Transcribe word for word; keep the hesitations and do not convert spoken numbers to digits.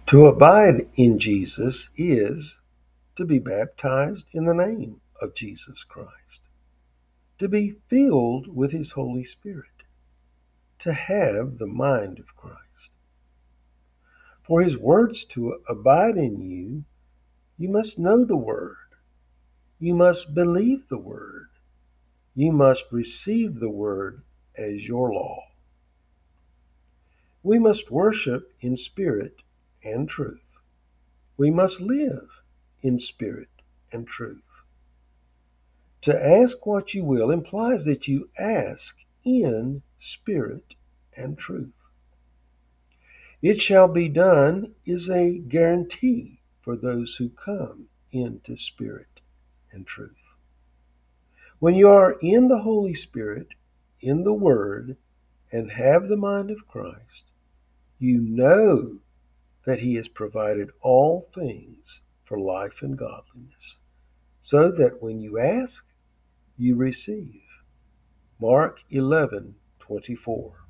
To abide in Jesus is to be baptized in the name of Jesus Christ, to be filled with his Holy Spirit, to have the mind of Christ. For his words to abide in you, you must know the word, you must believe the word, you must receive the word as your law. We must worship in spirit and truth. We must live in spirit and truth. To ask what you will implies that you ask in spirit and truth. It shall be done is a guarantee for those who come into spirit and truth. When you are in the Holy Spirit, in the Word, and have the mind of Christ, you know that he has provided all things for life and godliness, so that when you ask, you receive. Mark eleven twenty-four.